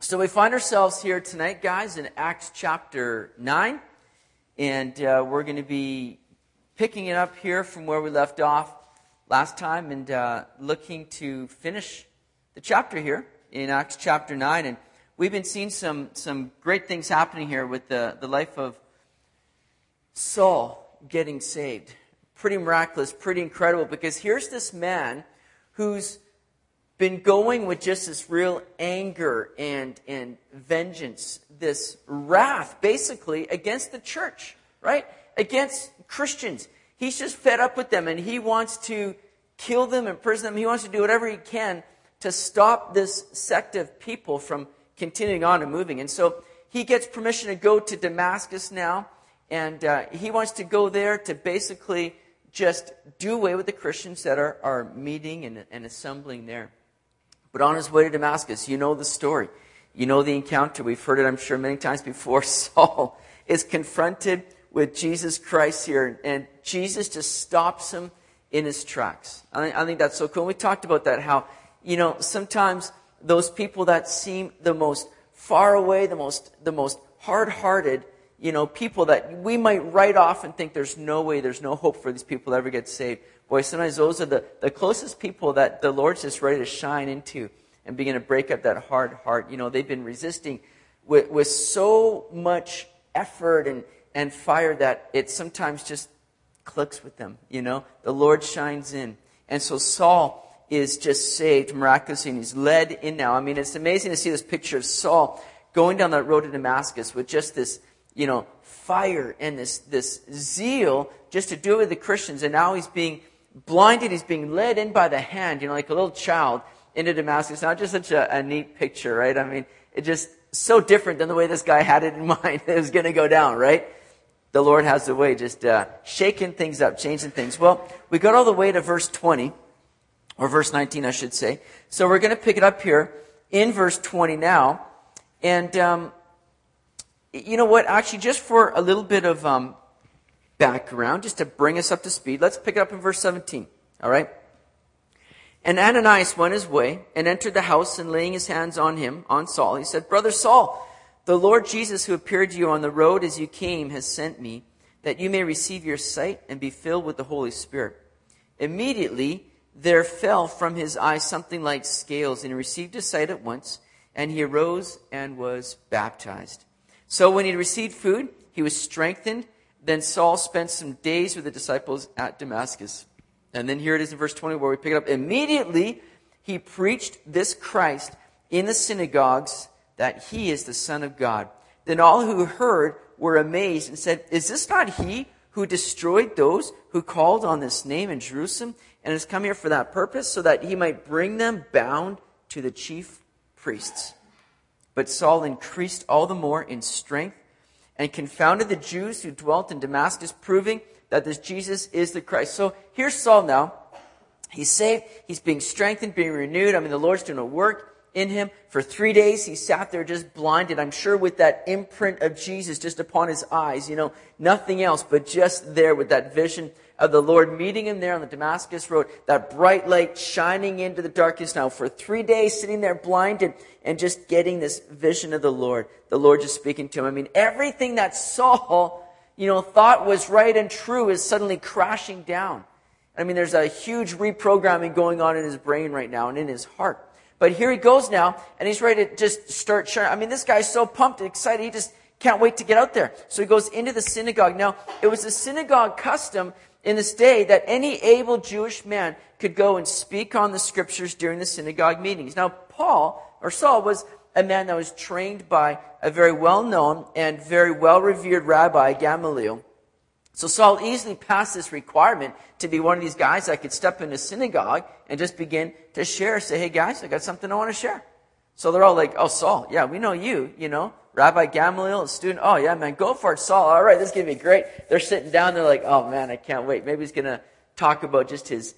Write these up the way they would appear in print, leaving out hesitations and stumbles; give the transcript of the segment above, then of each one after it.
So we find ourselves here tonight, guys, in Acts chapter 9. And we're going to be picking it up here from where we left off last time and looking to finish the chapter here in Acts chapter 9. And we've been seeing some great things happening here with the life of Saul getting saved. Pretty miraculous, pretty incredible, because here's this man who's been going with just this real anger and vengeance, this wrath, basically, against the church, right? Against Christians. He's just fed up with them, and he wants to kill them, imprison them. He wants to do whatever he can to stop this sect of people from continuing on and moving. And so he gets permission to go to Damascus now, and he wants to go there to basically just do away with the Christians that are meeting and assembling there. But on his way to Damascus, you know the story. You know the encounter. We've heard it, I'm sure, many times before. Saul is confronted with Jesus Christ here, and Jesus just stops him in his tracks. I think that's so cool. We talked about that, how, sometimes those people that seem the most far away, the most hard-hearted, people that we might write off and think there's no way, there's no hope for these people to ever get saved. Boy, sometimes those are the closest people that the Lord's just ready to shine into and begin to break up that hard heart. They've been resisting with so much effort and fire that it sometimes just clicks with them. The Lord shines in. And so Saul is just saved miraculously, and he's led in now. I mean, it's amazing to see this picture of Saul going down that road to Damascus with just this, fire and this zeal just to do it with the Christians. And now he's being blinded, he's being led in by the hand, like a little child into Damascus. Not just such a neat picture, right? I mean, it's just so different than the way this guy had it in mind. It was going to go down, right? The Lord has the way, just shaking things up, changing things. Well, we got all the way to verse 20, or verse 19, I should say. So we're going to pick it up here in verse 20 now. And you know what? Actually, just for a little bit of background, just to bring us up to speed, let's pick it up in verse 17. All right? And Ananias went his way and entered the house, and laying his hands on him, on Saul, he said, "Brother Saul, the Lord Jesus, who appeared to you on the road as you came, has sent me, that you may receive your sight and be filled with the Holy Spirit." Immediately there fell from his eyes something like scales, and he received his sight at once, and he arose and was baptized. So when he had received food, he was strengthened. Then Saul spent some days with the disciples at Damascus. And then here it is in verse 20 where we pick it up. Immediately he preached this Christ in the synagogues, that he is the Son of God. Then all who heard were amazed and said, "Is this not he who destroyed those who called on this name in Jerusalem, and has come here for that purpose, so that he might bring them bound to the chief priests?" But Saul increased all the more in strength and confounded the Jews who dwelt in Damascus, proving that this Jesus is the Christ. So here's Saul now. He's saved. He's being strengthened, being renewed. I mean, the Lord's doing a work in him. For 3 days, he sat there just blinded, I'm sure with that imprint of Jesus just upon his eyes. Nothing else, but just there with that vision of the Lord meeting him there on the Damascus road. That bright light shining into the darkness now. For 3 days, sitting there blinded and just getting this vision of the Lord. The Lord just speaking to him. I mean, everything that Saul, thought was right and true is suddenly crashing down. I mean, there's a huge reprogramming going on in his brain right now and in his heart. But here he goes now, and he's ready to just start sharing. I mean, this guy's so pumped and excited, he just can't wait to get out there. So he goes into the synagogue. Now, it was a synagogue custom in this day that any able Jewish man could go and speak on the scriptures during the synagogue meetings. Now, Saul was a man that was trained by a very well-known and very well-revered rabbi, Gamaliel. So Saul easily passed this requirement to be one of these guys that could step in a synagogue and just begin to share. Say, "Hey guys, I got something I want to share." So they're all like, "Oh, Saul, yeah, we know you, Rabbi Gamaliel, a student. Oh yeah, man, go for it, Saul. All right, this is going to be great." They're sitting down. They're like, "Oh man, I can't wait. Maybe he's going to talk about just his,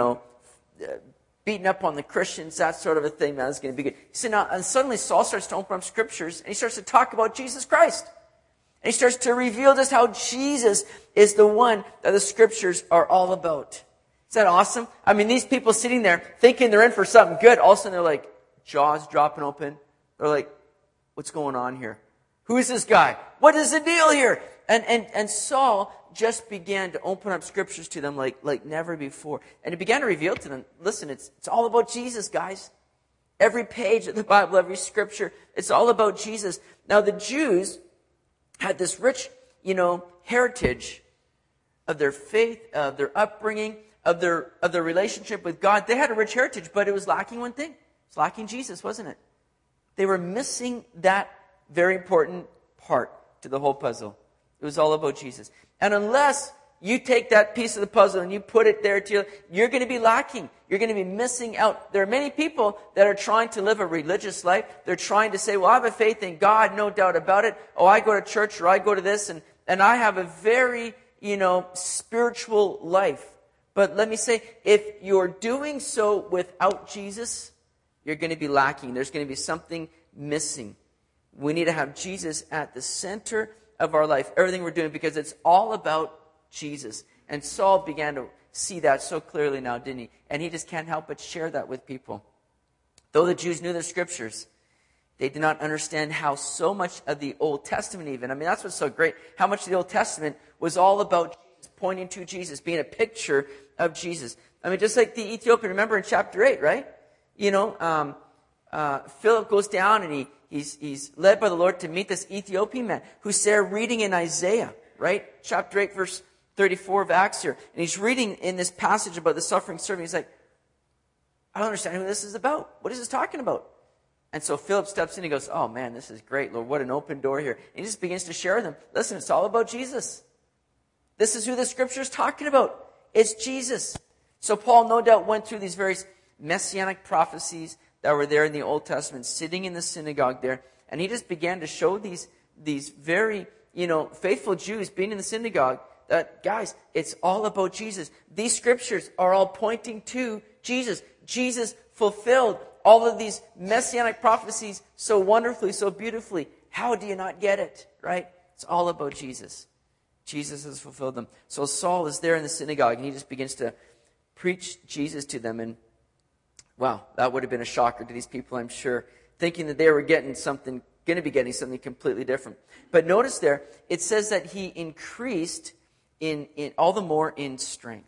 beating up on the Christians, that sort of a thing. Man, it's going to be good." So now, and suddenly Saul starts to open up scriptures, and he starts to talk about Jesus Christ. And he starts to reveal just how Jesus is the one that the scriptures are all about. Is that awesome? I mean, these people sitting there thinking they're in for something good. All of a sudden they're like, jaws dropping open. They're like, What's going on here? Who is this guy? What is the deal here? And Saul just began to open up scriptures to them like never before. And he began to reveal to them, listen, it's all about Jesus, guys. Every page of the Bible, every scripture, it's all about Jesus. Now the Jews had this rich, heritage of their faith, of their upbringing, of their relationship with God. They had a rich heritage, but it was lacking one thing. It's lacking Jesus, wasn't it? They were missing that very important part to the whole puzzle. It was all about Jesus. And unless you take that piece of the puzzle and you put it there you're going to be lacking. You're going to be missing out. There are many people that are trying to live a religious life. They're trying to say, well, I have a faith in God, no doubt about it. Oh, I go to church or I go to this and I have a very, spiritual life. But let me say, if you're doing so without Jesus, you're going to be lacking. There's going to be something missing. We need to have Jesus at the center of our life, everything we're doing, because it's all about Jesus. And Saul began to see that so clearly now, didn't he? And he just can't help but share that with people. Though the Jews knew their scriptures, they did not understand how so much of the Old Testament even, that's what's so great, how much of the Old Testament was all about Jesus, pointing to Jesus, being a picture of Jesus. Just like the Ethiopian, remember in chapter 8, right? Philip goes down and he's led by the Lord to meet this Ethiopian man who's there reading in Isaiah, right? Chapter 8, verse 34 of Acts here. And he's reading in this passage about the suffering servant. He's like, I don't understand who this is about. What is this talking about? And so Philip steps in and goes, oh man, this is great, Lord. What an open door here. And he just begins to share with them. Listen, it's all about Jesus. This is who the scripture is talking about. It's Jesus. So Paul no doubt went through these various messianic prophecies that were there in the Old Testament, sitting in the synagogue there. And he just began to show these very, faithful Jews being in the synagogue that, guys, it's all about Jesus. These scriptures are all pointing to Jesus. Jesus fulfilled all of these messianic prophecies so wonderfully, so beautifully. How do you not get it, right? It's all about Jesus. Jesus has fulfilled them. So Saul is there in the synagogue and he just begins to preach Jesus to them. And wow, that would have been a shocker to these people, I'm sure, thinking that they were going to be getting something completely different. But notice there, it says that he increased in all the more in strength.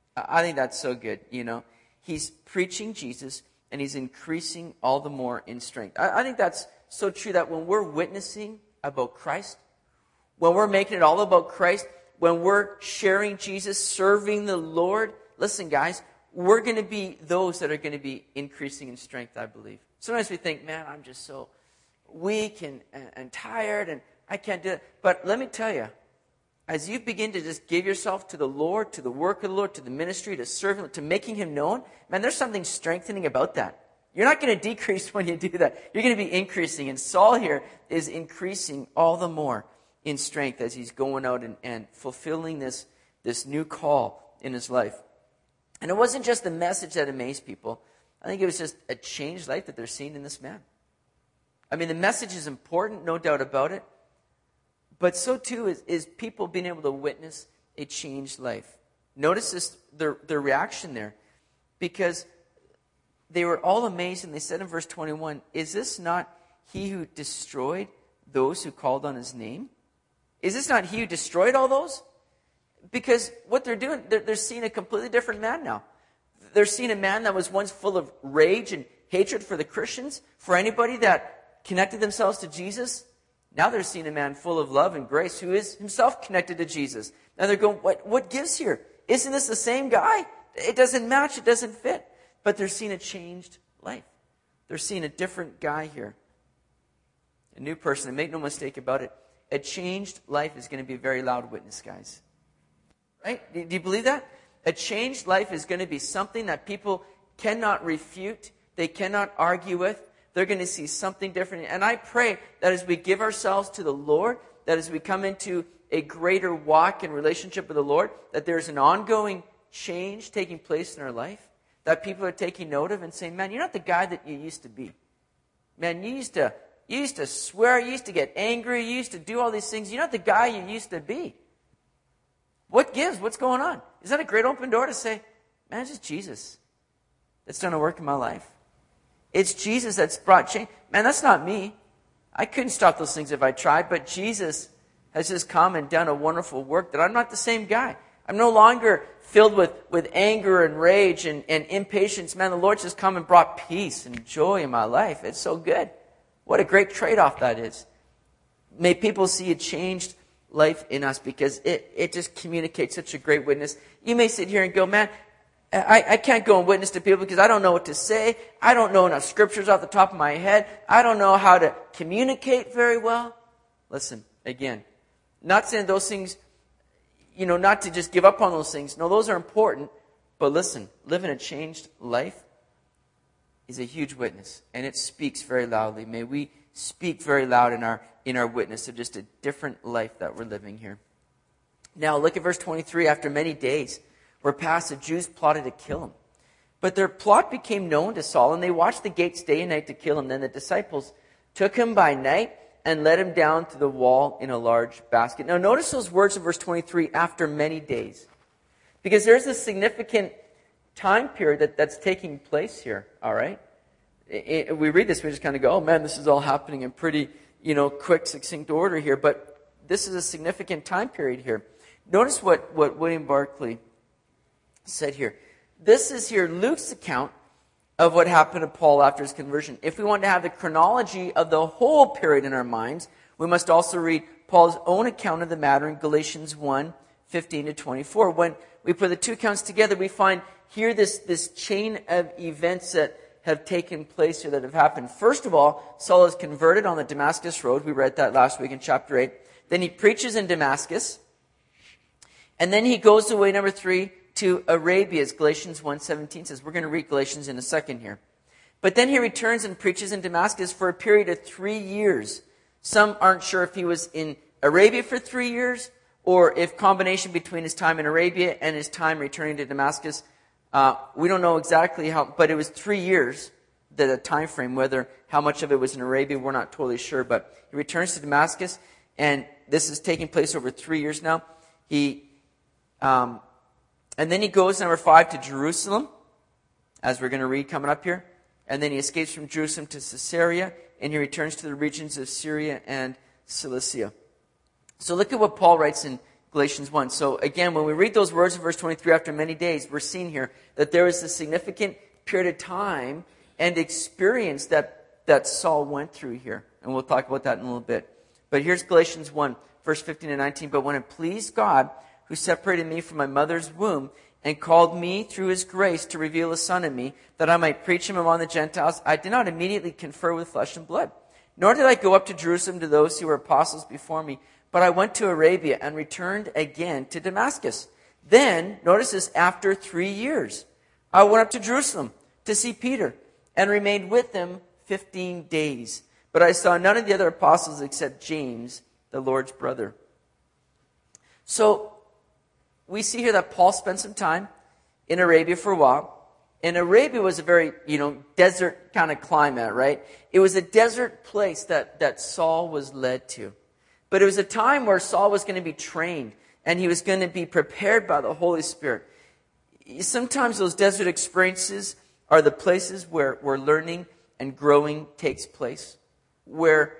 I think that's so good, He's preaching Jesus and he's increasing all the more in strength. I think that's so true that when we're witnessing about Christ, when we're making it all about Christ, when we're sharing Jesus, serving the Lord, listen, guys, we're going to be those that are going to be increasing in strength, I believe. Sometimes we think, man, I'm just so weak and tired and I can't do it. But let me tell you, as you begin to just give yourself to the Lord, to the work of the Lord, to the ministry, to serving, to making Him known, man, there's something strengthening about that. You're not going to decrease when you do that. You're going to be increasing. And Saul here is increasing all the more in strength as he's going out and fulfilling this new call in his life. And it wasn't just the message that amazed people. I think it was just a changed life that they're seeing in this man. The message is important, no doubt about it. But so too is people being able to witness a changed life. Notice their reaction there. Because they were all amazed and they said in verse 21, is this not he who destroyed those who called on his name? Is this not he who destroyed all those? Because what they're doing, they're seeing a completely different man now. They're seeing a man that was once full of rage and hatred for the Christians, for anybody that connected themselves to Jesus. Now they're seeing a man full of love and grace who is himself connected to Jesus. Now they're going, what gives here? Isn't this the same guy? It doesn't match, it doesn't fit. But they're seeing a changed life. They're seeing a different guy here. A new person, and make no mistake about it, a changed life is going to be a very loud witness, guys. Right? Do you believe that? A changed life is going to be something that people cannot refute. They cannot argue with. They're going to see something different. And I pray that as we give ourselves to the Lord, that as we come into a greater walk and relationship with the Lord, that there's an ongoing change taking place in our life, that people are taking note of and saying, man, you're not the guy that you used to be. Man, you used to swear, you used to get angry, you used to do all these things. You're not the guy you used to be. What gives? What's going on? Is that a great open door to say, man, it's just Jesus that's done a work in my life? It's Jesus that's brought change. Man, that's not me. I couldn't stop those things if I tried, but Jesus has just come and done a wonderful work that I'm not the same guy. I'm no longer filled with anger and rage and impatience. Man, the Lord's just come and brought peace and joy in my life. It's so good. What a great trade-off that is. May people see a changed life in us because it just communicates such a great witness. You may sit here and go, man, I can't go and witness to people because I don't know what to say. I don't know enough scriptures off the top of my head. I don't know how to communicate very well. Listen, again, not saying those things, not to just give up on those things. No, those are important. But listen, living a changed life is a huge witness, and it speaks very loudly. May we speak very loud in our witness of just a different life that we're living here. Now, look at verse 23. After many days were past, the Jews plotted to kill him. But their plot became known to Saul, and they watched the gates day and night to kill him. Then the disciples took him by night and let him down to the wall in a large basket. Now, notice those words in verse 23, after many days. Because there's a significant time period that's taking place here, all right? We read this, we just kind of go, oh man, this is all happening in pretty, quick, succinct order here. But this is a significant time period here. Notice what William Barclay said here. This is here Luke's account of what happened to Paul after his conversion. If we want to have the chronology of the whole period in our minds, we must also read Paul's own account of the matter in Galatians 1, 15 to 24. When we put the two accounts together, we find here this chain of events that have taken place here that have happened. First of all, Saul is converted on the Damascus Road. We read that last week in chapter 8. Then he preaches in Damascus. And then he goes away, number 3, to Arabia, as Galatians 1:17 says. We're going to read Galatians in a second here. But then he returns and preaches in Damascus for a period of 3 years. Some aren't sure if he was in Arabia for 3 years or if combination between his time in Arabia and his time returning to Damascus. We don't know exactly how, but it was 3 years, the time frame. How much of it was in Arabia, we're not totally sure. But he returns to Damascus, and this is taking place over 3 years now. And then he goes, number 5, to Jerusalem, as we're going to read coming up here. And then he escapes from Jerusalem to Caesarea, and he returns to the regions of Syria and Cilicia. So look at what Paul writes in Galatians 1. So again, when we read those words in verse 23, after many days, we're seeing here that there is a significant period of time and experience that Saul went through here. And we'll talk about that in a little bit. But here's Galatians 1, verse 15 and 19. But when it pleased God, who separated me from my mother's womb and called me through his grace to reveal a son in me, that I might preach him among the Gentiles, I did not immediately confer with flesh and blood. Nor did I go up to Jerusalem to those who were apostles before me, but I went to Arabia and returned again to Damascus. Then, notice this, after 3 years, I went up to Jerusalem to see Peter and remained with them 15 days. But I saw none of the other apostles except James, the Lord's brother. So, we see here that Paul spent some time in Arabia for a while. And Arabia was a very, desert kind of climate, right? It was a desert place that Saul was led to. But it was a time where Saul was going to be trained and he was going to be prepared by the Holy Spirit. Sometimes those desert experiences are the places where learning and growing takes place, where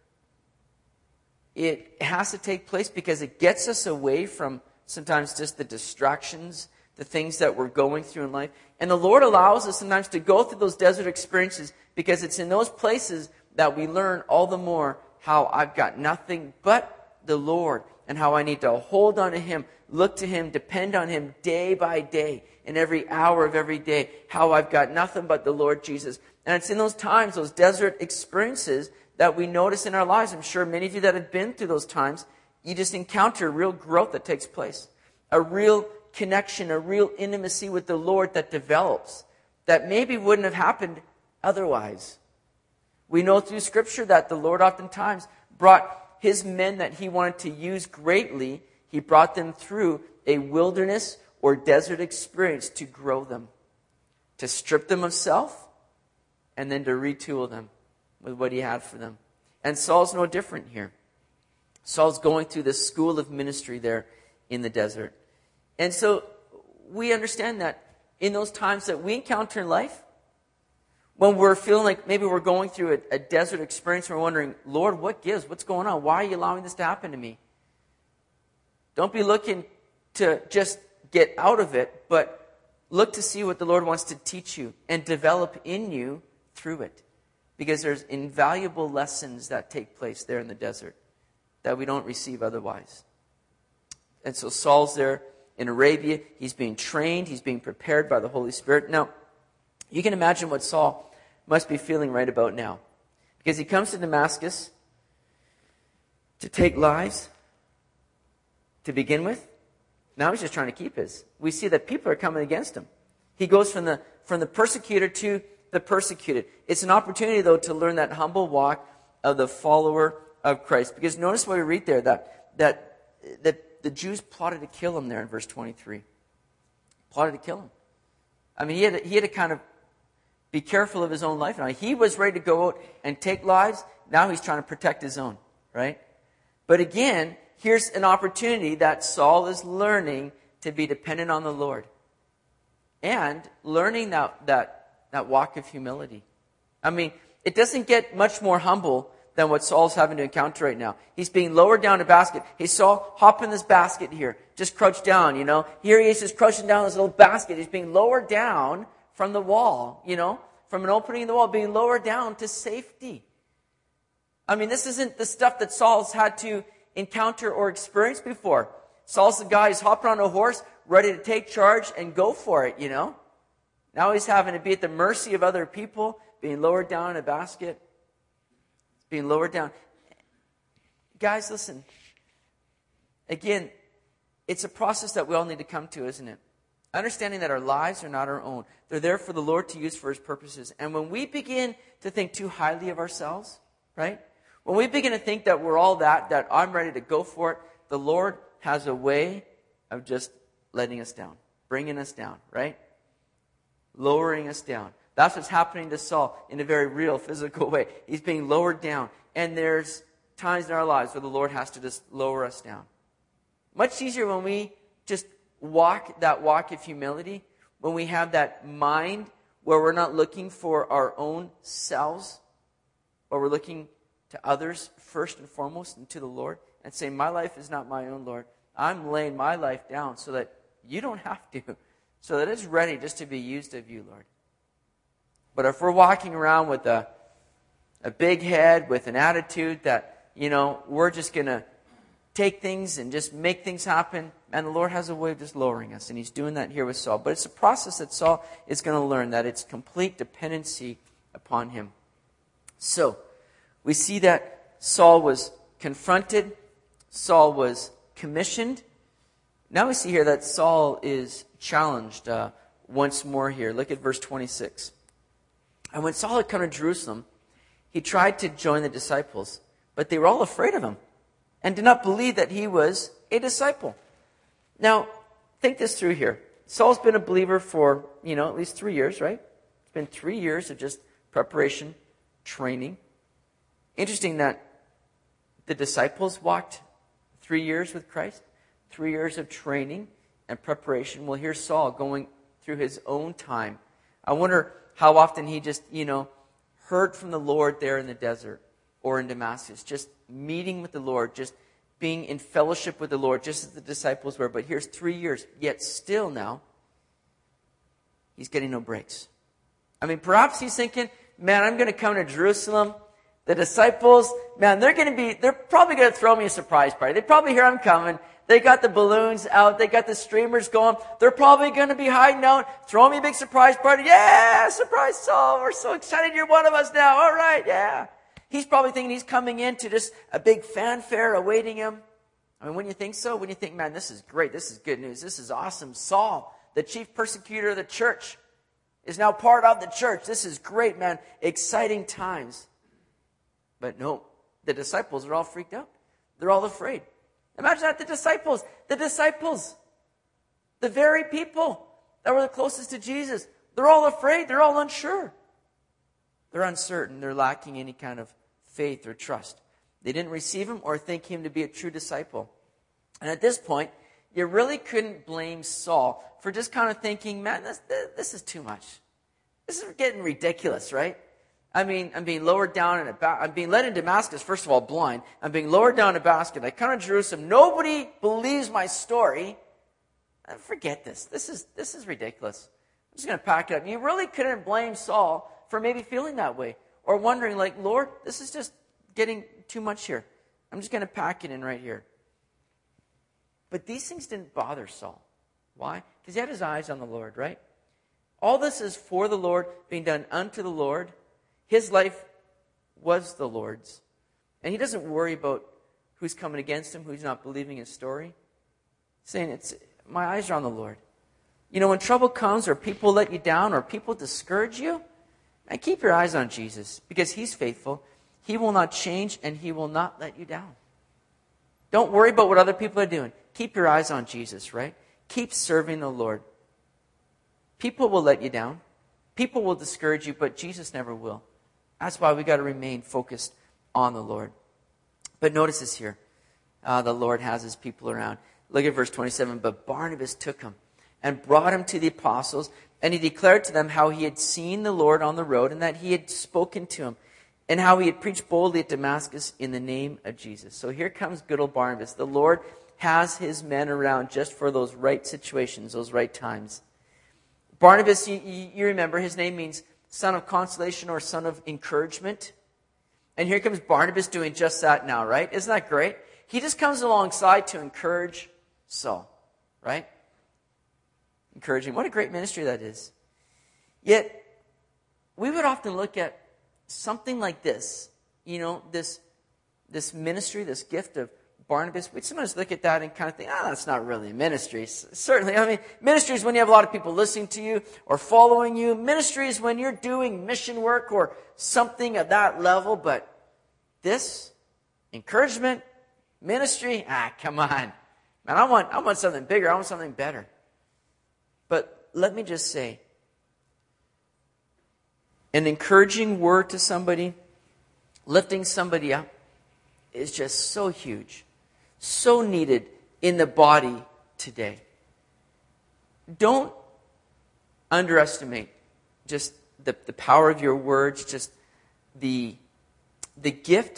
it has to take place because it gets us away from sometimes just the distractions, the things that we're going through in life. And the Lord allows us sometimes to go through those desert experiences because it's in those places that we learn all the more how I've got nothing but the Lord and how I need to hold on to Him, look to Him, depend on Him day by day, in every hour of every day, how I've got nothing but the Lord Jesus. And it's in those times, those desert experiences, that we notice in our lives. I'm sure many of you that have been through those times, you just encounter real growth that takes place, a real connection, a real intimacy with the Lord that develops, that maybe wouldn't have happened otherwise. We know through Scripture that the Lord oftentimes brought His men that He wanted to use greatly, He brought them through a wilderness or desert experience to grow them, to strip them of self, and then to retool them with what He had for them. And Saul's no different here. Saul's going through this school of ministry there in the desert. And so we understand that in those times that we encounter in life, When we're feeling like maybe we're going through a desert experience and we're wondering, Lord, what gives? What's going on? Why are you allowing this to happen to me? Don't be looking to just get out of it, but look to see what the Lord wants to teach you and develop in you through it. Because there's invaluable lessons that take place there in the desert that we don't receive otherwise. And so Saul's there in Arabia. He's being trained. He's being prepared by the Holy Spirit. Now, you can imagine what Saul must be feeling right about now. Because he comes to Damascus to take lives to begin with. Now he's just trying to keep his. We see that people are coming against him. He goes from the persecutor to the persecuted. It's an opportunity, though, to learn that humble walk of the follower of Christ. Because notice what we read there, that the Jews plotted to kill him there in verse 23. Plotted to kill him. I mean, he had to kind of be careful of his own life. Now, he was ready to go out and take lives. Now he's trying to protect his own, right? But again, here's an opportunity that Saul is learning to be dependent on the Lord. And learning that walk of humility. I mean, it doesn't get much more humble than what Saul's having to encounter right now. He's being lowered down a basket. Hey, Saul, hop in this basket here. Just crouch down, you know. Here he is just crouching down this little basket. He's being lowered down from the wall, you know, from an opening in the wall, being lowered down to safety. I mean, this isn't the stuff that Saul's had to encounter or experience before. Saul's the guy who's hopping on a horse, ready to take charge and go for it, you know. Now he's having to be at the mercy of other people, being lowered down in a basket, being lowered down. Guys, listen. Again, it's a process that we all need to come to, isn't it? Understanding that our lives are not our own. They're there for the Lord to use for His purposes. And when we begin to think too highly of ourselves, right? When we begin to think that we're all that I'm ready to go for it, the Lord has a way of just letting us down, bringing us down, right? Lowering us down. That's what's happening to Saul in a very real, physical way. He's being lowered down. And there's times in our lives where the Lord has to just lower us down. Much easier when we just walk that walk of humility, when we have that mind where we're not looking for our own selves, but we're looking to others first and foremost and to the Lord and saying, my life is not my own, Lord. I'm laying my life down so that you don't have to, so that it's ready just to be used of you, Lord. But if we're walking around with a big head, with an attitude that, you know, we're just going to take things and just make things happen, and the Lord has a way of just lowering us, and He's doing that here with Saul. But it's a process that Saul is going to learn, that it's complete dependency upon Him. So, we see that Saul was confronted, Saul was commissioned. Now we see here that Saul is challenged once more here. Look at verse 26. And when Saul had come to Jerusalem, he tried to join the disciples, but they were all afraid of him and did not believe that he was a disciple. Now, think this through here. Saul's been a believer for, at least 3 years, right? It's been 3 years of just preparation, training. Interesting that the disciples walked 3 years with Christ, 3 years of training and preparation. Well, here's Saul going through his own time. I wonder how often he just, heard from the Lord there in the desert or in Damascus, just meeting with the Lord, just being in fellowship with the Lord, just as the disciples were. But here's 3 years, yet still now, he's getting no breaks. I mean, perhaps he's thinking, man, I'm going to come to Jerusalem. The disciples, man, they're probably going to throw me a surprise party. They probably hear I'm coming. They got the balloons out. They got the streamers going. They're probably going to be hiding out, throwing me a big surprise party. Yeah, surprise Saul. We're so excited you're one of us now. All right, yeah. He's probably thinking he's coming into just a big fanfare awaiting him. I mean, wouldn't you think so? Wouldn't you think, man, this is great. This is good news. This is awesome. Saul, the chief persecutor of the church, is now part of the church. This is great, man. Exciting times. But no, the disciples are all freaked out. They're all afraid. Imagine that, the disciples, the very people that were the closest to Jesus, they're all afraid, they're all unsure. They're uncertain, they're lacking any kind of faith or trust. They didn't receive him or think him to be a true disciple. And at this point, you really couldn't blame Saul for just kind of thinking, man, this is too much. This is getting ridiculous, right? I mean, I'm being lowered down I'm being led in Damascus, first of all, blind. I'm being lowered down in a basket. I come to Jerusalem. Nobody believes my story. Forget this. This is ridiculous. I'm just going to pack it up. You really couldn't blame Saul for maybe feeling that way or wondering, like, Lord, this is just getting too much here. I'm just going to pack it in right here. But these things didn't bother Saul. Why? Because he had his eyes on the Lord, right? All this is for the Lord, being done unto the Lord. His life was the Lord's. And he doesn't worry about who's coming against him, who's not believing his story. He's saying, my eyes are on the Lord. You know, when trouble comes or people let you down or people discourage you, man, keep your eyes on Jesus because he's faithful. He will not change and he will not let you down. Don't worry about what other people are doing. Keep your eyes on Jesus, right? Keep serving the Lord. People will let you down. People will discourage you, but Jesus never will. That's why we got to remain focused on the Lord. But notice this here. The Lord has his people around. Look at verse 27. But Barnabas took him and brought him to the apostles, and he declared to them how he had seen the Lord on the road and that he had spoken to him, and how he had preached boldly at Damascus in the name of Jesus. So here comes good old Barnabas. The Lord has his men around just for those right situations, those right times. Barnabas, you remember, his name means son of consolation or son of encouragement. And here comes Barnabas doing just that now, right? Isn't that great? He just comes alongside to encourage Saul, right? Encouraging. What a great ministry that is. Yet, we would often look at something like this, you know, this ministry, this gift of Barnabas. We'd sometimes look at that and kind of think, that's not really a ministry. Certainly, I mean, ministry is when you have a lot of people listening to you or following you. Ministry is when you're doing mission work or something at that level. But this, encouragement, ministry, come on. Man, I want something bigger. I want something better. But let me just say, an encouraging word to somebody, lifting somebody up, is just so huge, so needed in the body today. Don't underestimate just the power of your words, just the gift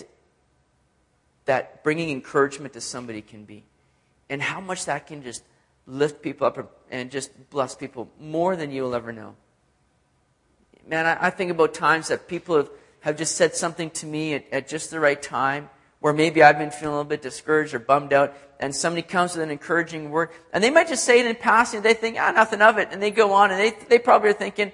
that bringing encouragement to somebody can be, and how much that can just lift people up and just bless people more than you'll ever know. Man, I think about times that people have just said something to me at just the right time, where maybe I've been feeling a little bit discouraged or bummed out, and somebody comes with an encouraging word, and they might just say it in passing, they think, nothing of it, and they go on, and they probably are thinking,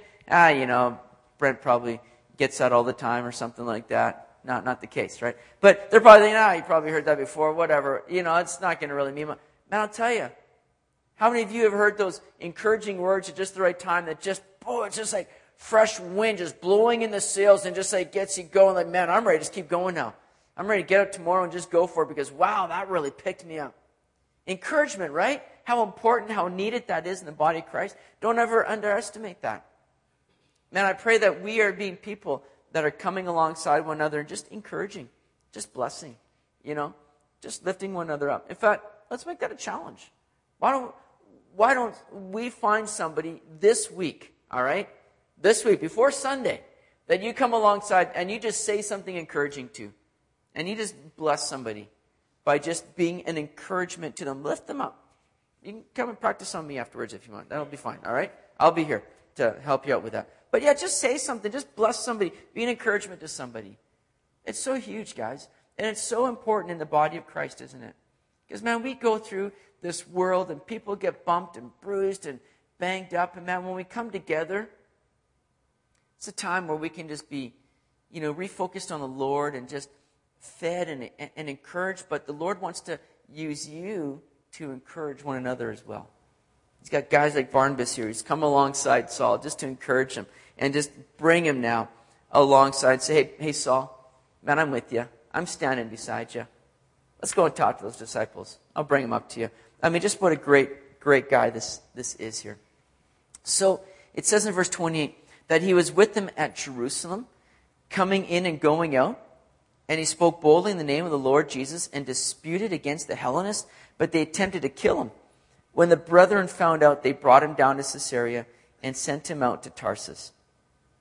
Brent probably gets that all the time or something like that. Not the case, right? But they're probably thinking, you probably heard that before, whatever. It's not going to really mean much. Man, I'll tell you, how many of you have heard those encouraging words at just the right time that just, it's just like fresh wind just blowing in the sails and just like gets you going, like, man, I'm ready to just keep going now. I'm ready to get up tomorrow and just go for it because, wow, that really picked me up. Encouragement, right? How important, how needed that is in the body of Christ. Don't ever underestimate that. Man, I pray that we are being people that are coming alongside one another and just encouraging, just blessing, just lifting one another up. In fact, let's make that a challenge. Why don't we find somebody this week, all right? This week, before Sunday, that you come alongside and you just say something encouraging to. And you just bless somebody by just being an encouragement to them. Lift them up. You can come and practice on me afterwards if you want. That'll be fine, all right? I'll be here to help you out with that. But yeah, just say something. Just bless somebody. Be an encouragement to somebody. It's so huge, guys. And it's so important in the body of Christ, isn't it? Because, man, we go through this world and people get bumped and bruised and banged up. And, man, when we come together, it's a time where we can just be, refocused on the Lord and just fed and encouraged. But the Lord wants to use you to encourage one another as well. He's got guys like Barnabas here. He's come alongside Saul just to encourage him and just bring him now alongside. Say, hey, Saul, man, I'm with you. I'm standing beside you. Let's go and talk to those disciples. I'll bring them up to you. I mean, just what a great guy this is here. So it says in verse 28 that he was with them at Jerusalem, coming in and going out. And he spoke boldly in the name of the Lord Jesus and disputed against the Hellenists, but they attempted to kill him. When the brethren found out, they brought him down to Caesarea and sent him out to Tarsus.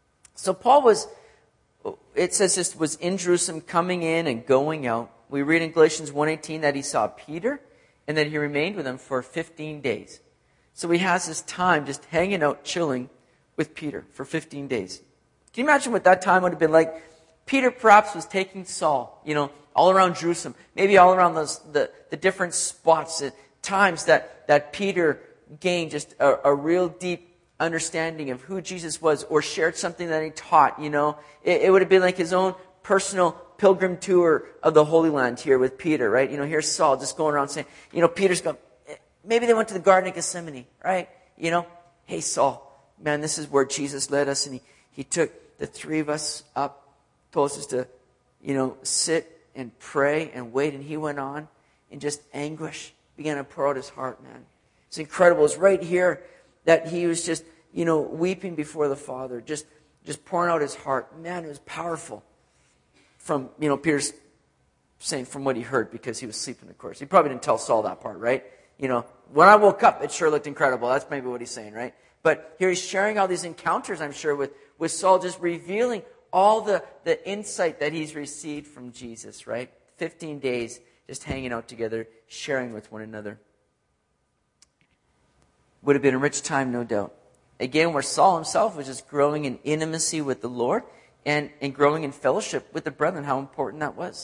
So Paul was, it says this, was in Jerusalem, coming in and going out. We read in Galatians 1:18 that he saw Peter and that he remained with him for 15 days. So he has this time just hanging out, chilling with Peter for 15 days. Can you imagine what that time would have been like? Peter perhaps was taking Saul, all around Jerusalem, maybe all around the different spots, times that Peter gained just a real deep understanding of who Jesus was, or shared something that he taught. It would have been like his own personal pilgrim tour of the Holy Land here with Peter, right? Here's Saul just going around saying, Peter's going, maybe they went to the Garden of Gethsemane, right? Hey Saul, man, this is where Jesus led us, and he took the three of us up, told us to, sit and pray and wait, and he went on in just anguish, began to pour out his heart, man. It's incredible. It's right here that he was just, weeping before the Father, just pouring out his heart. Man, it was powerful. From, Peter's saying from what he heard, because he was sleeping, of course. He probably didn't tell Saul that part, right? When I woke up, it sure looked incredible. That's maybe what he's saying, right? But here he's sharing all these encounters, I'm sure, with Saul, just revealing all the insight that he's received from Jesus, right? 15 days just hanging out together, sharing with one another. Would have been a rich time, no doubt. Again, where Saul himself was just growing in intimacy with the Lord and growing in fellowship with the brethren, how important that was.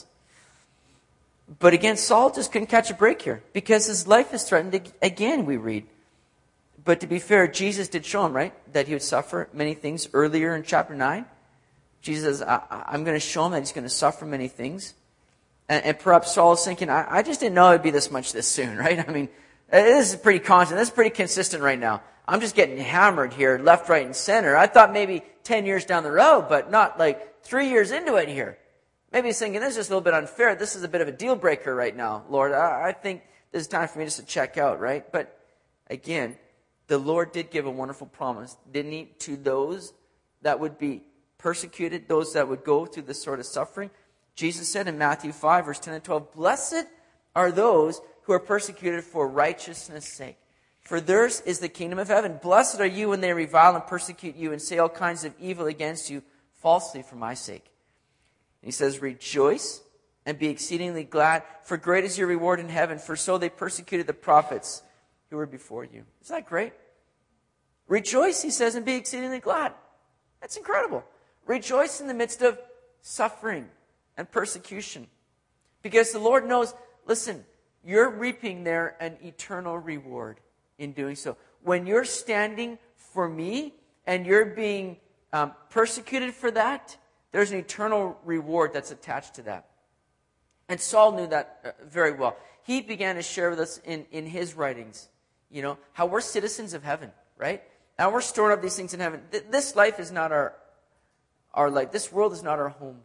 But again, Saul just couldn't catch a break here because his life is threatened again, we read. But to be fair, Jesus did show him, right, that he would suffer many things earlier in chapter 9. Jesus says, I'm going to show him that he's going to suffer many things. And perhaps Saul is thinking, I just didn't know it would be this much this soon, right? I mean, this is pretty constant. This is pretty consistent right now. I'm just getting hammered here, left, right, and center. I thought maybe 10 years down the road, but not like 3 years into it here. Maybe he's thinking, this is just a little bit unfair. This is a bit of a deal breaker right now, Lord. I think this is time for me just to check out, right? But again, the Lord did give a wonderful promise, didn't he, to those that would be persecuted, those that would go through this sort of suffering. Jesus said in Matthew 5, verse 10 and 12, blessed are those who are persecuted for righteousness' sake, for theirs is the kingdom of heaven. Blessed are you when they revile and persecute you and say all kinds of evil against you falsely for my sake. And he says, rejoice and be exceedingly glad, for great is your reward in heaven, for so they persecuted the prophets who were before you. Isn't that great? Rejoice, he says, and be exceedingly glad. That's incredible. Rejoice in the midst of suffering and persecution. Because the Lord knows, listen, you're reaping there an eternal reward in doing so. When you're standing for me and you're being persecuted for that, there's an eternal reward that's attached to that. And Saul knew that very well. He began to share with us in his writings, how we're citizens of heaven, right? Now we're storing up these things in heaven. This life is not our life. This world is not our home.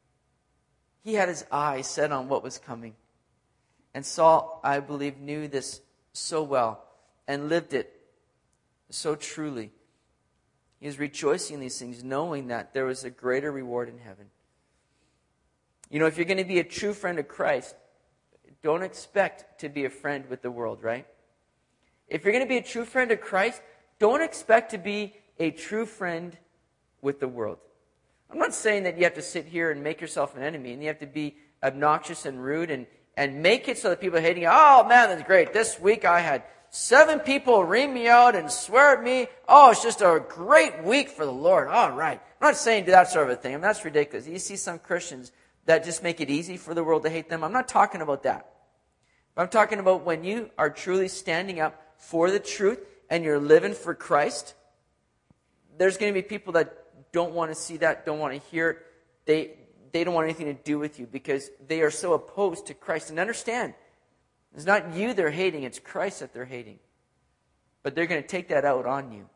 He had his eyes set on what was coming. And Saul, I believe, knew this so well and lived it so truly. He was rejoicing in these things, knowing that there was a greater reward in heaven. If you're going to be a true friend of Christ, don't expect to be a friend with the world, right? If you're going to be a true friend of Christ, don't expect to be a true friend with the world. I'm not saying that you have to sit here and make yourself an enemy and you have to be obnoxious and rude and make it so that people are hating you. Oh, man, that's great. This week I had 7 people ream me out and swear at me. Oh, it's just a great week for the Lord. All right. I'm not saying do that sort of a thing. I mean, that's ridiculous. You see some Christians that just make it easy for the world to hate them. I'm not talking about that. I'm talking about when you are truly standing up for the truth and you're living for Christ, there's going to be people that don't want to see that, don't want to hear it. They don't want anything to do with you because they are so opposed to Christ. And understand, it's not you they're hating, it's Christ that they're hating. But they're going to take that out on you.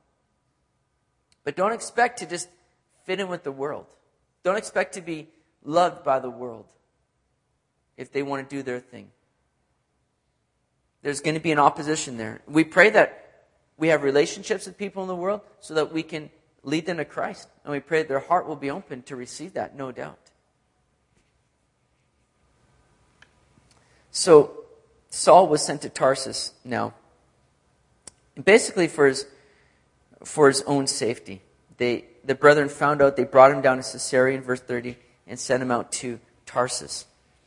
But don't expect to just fit in with the world. Don't expect to be loved by the world if they want to do their thing. There's going to be an opposition there. We pray that we have relationships with people in the world so that we can lead them to Christ. And we pray that their heart will be open to receive that, no doubt. So, Saul was sent to Tarsus now. Basically for his own safety. the brethren found out, they brought him down to Caesarea in verse 30 and sent him out to Tarsus.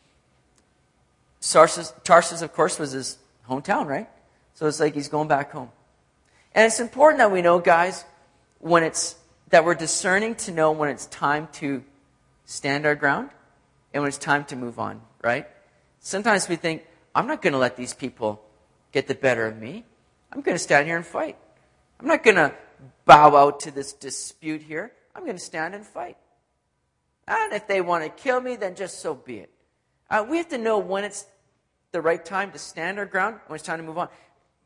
Tarsus, of course, was his hometown, right? So it's like he's going back home. And it's important that we know, guys, that we're discerning to know when it's time to stand our ground and when it's time to move on, right? Sometimes we think, I'm not going to let these people get the better of me. I'm going to stand here and fight. I'm not going to bow out to this dispute here. I'm going to stand and fight. And if they want to kill me, then just so be it. We have to know when it's the right time to stand our ground, when it's time to move on.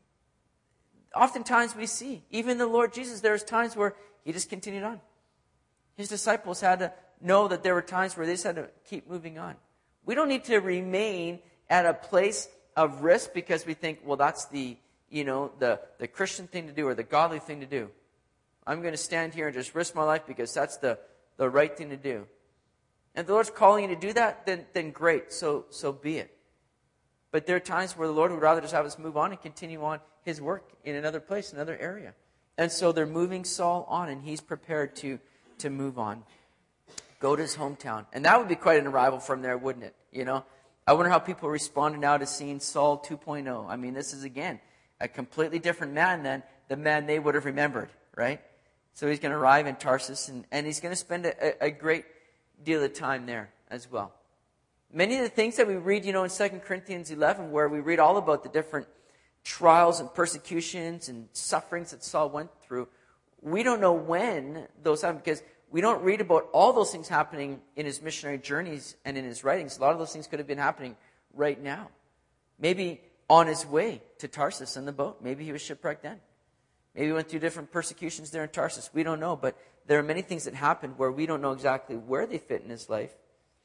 Oftentimes we see, even the Lord Jesus, there's times where he just continued on. His disciples had to know that there were times where they just had to keep moving on. We don't need to remain at a place of risk because we think, well, that's the Christian thing to do or the godly thing to do. I'm going to stand here and just risk my life because that's the right thing to do. And if the Lord's calling you to do that, then great, so be it. But there are times where the Lord would rather just have us move on and continue on his work in another place, another area. And so they're moving Saul on, and he's prepared to move on. Go to his hometown. And that would be quite an arrival from there, wouldn't it? You know, I wonder how people responded now to seeing Saul 2.0. I mean, this is, again, a completely different man than the man they would have remembered, right? So he's going to arrive in Tarsus, and he's going to spend a great deal of time there as well. Many of the things that we read, in 2 Corinthians 11, where we read all about the different trials and persecutions and sufferings that Saul went through, we don't know when those happened because we don't read about all those things happening in his missionary journeys and in his writings. A lot of those things could have been happening right now. Maybe on his way to Tarsus in the boat. Maybe he was shipwrecked then. Maybe he went through different persecutions there in Tarsus. We don't know, but there are many things that happened where we don't know exactly where they fit in his life.